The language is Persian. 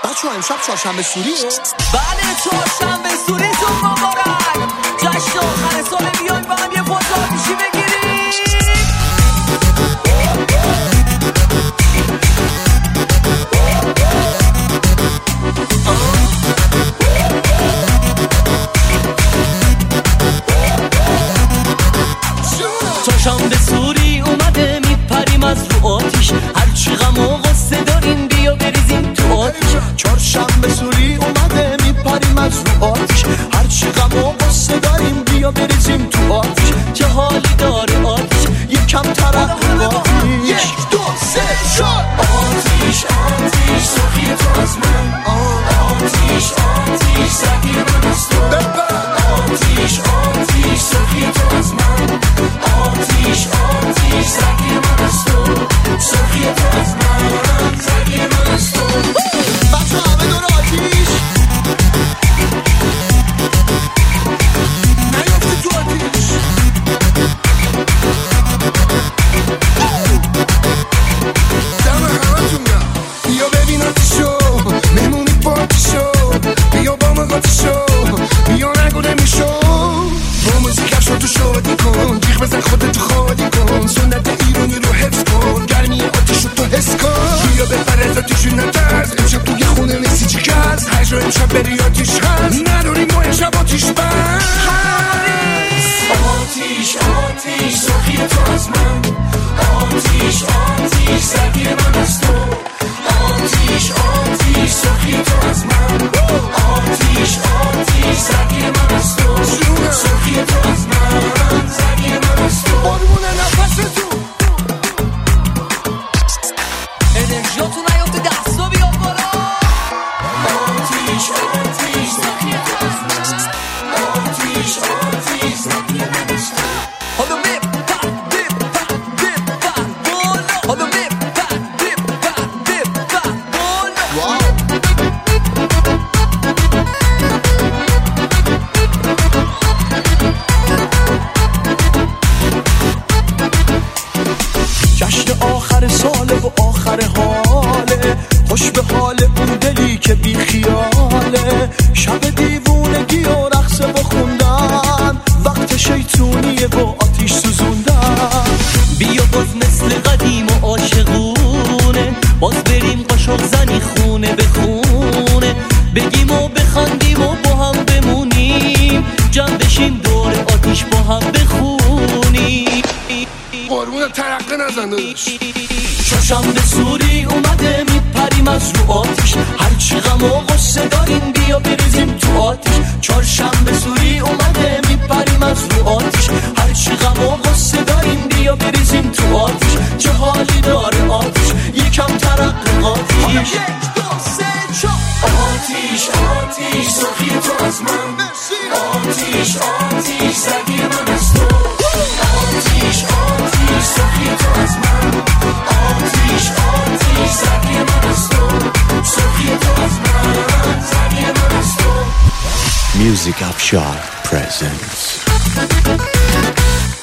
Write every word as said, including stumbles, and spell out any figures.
بچه‌ها امشب چهارشنبه سوریه؟ بله چهارشنبه سوریتون مبارک. جشن آخر سال بیاین با هم یه فوت آتیشی بگیریم. چهارشنبه سوری اومده میپریم از رو آتیش، هرچی غم و غصه داریم بیا بریزیم تو آتیش. چهارشنبه سوری اومده میپریم از رو آتیش، هرچی غم و غصه داریم بیا بریزیم تو آتیش. چه حالی داره آتیش، یکم ترقی آتیش. یک دو سه چهار. آتیش آتیش سخی تو از من، آتیش آتیش سگی من از تو. آتیش آتیش سخی تو از من، آتیش آتیش سگی من از تو. سخی تو از من، سگی من از تو. بچه همه دور آتیش نیافتی تو آتیش. دم همه تون گم بیا ببین آتیشو، مهمونی پارتیشو، بیا با من قاتیشو، بیا نگو نمیشو. با موزیکشو تو شادی کن، جیغ بزن خودتو خالی کن، سنت ایرانی رو حفظ کن، گرمی آتیشو تو حس کن. بیا بپر از آتیشو نترس، امشب تو یه خونه نیستی چی کس، هر جا امشب بری آتیش هست، نداریم ما امشب آتیش بس. آتیش آتیش سخی تو از من، آتیش آتیش سگی من از تو. آتیش آتیش سخی تو از من، آتیش آتیش سگی من از تو. سخی تو از من، سگی من از تو. بارمون نفس تو انرژیاتون نیافته دستا بیا بالا. آتیش آتیش سخی تو از من، آتیش آتیش سگی من از تو. حالا بپر بپر بپر بالا، حالا بپر بپر بپر بالا. جشن آخر ساله و آخر حاله، خوش به حال اون دلی که بی خیاله. شب دیوونگی و رقصه و خوندن، وقت شیطونیه و آتیش سوزوندن. بیا باز مثل قدیم و عاشقونه، باز بریم قاشق زنی خونه به خونه، بگیم و بخندیم و با هم بمونیم، جمع بشیم دور آتیش با هم بخونیم. قربون ترقه نزن داداش. چهارشنبه سوری اومده میپریم از رو آتیش، هرچی غم و غصه داریم بیا بریزیم تو آتیش. چهارشنبه سوری اومده میپریم از رو آتیش، هرچی غم و غصه داریم بیا بریزیم تو آتیش. چه حالی داره آتیش، یکم ترقی آتیش. یک دو سه چهار. آتیش آتیش سخی تو از من، آتیش آتیش سگی من از تو. آتیش آتیش سخی تو از من، آتیش آتیش سگی من از تو. سخی تو از من، سگی من از تو. Music Afshar presents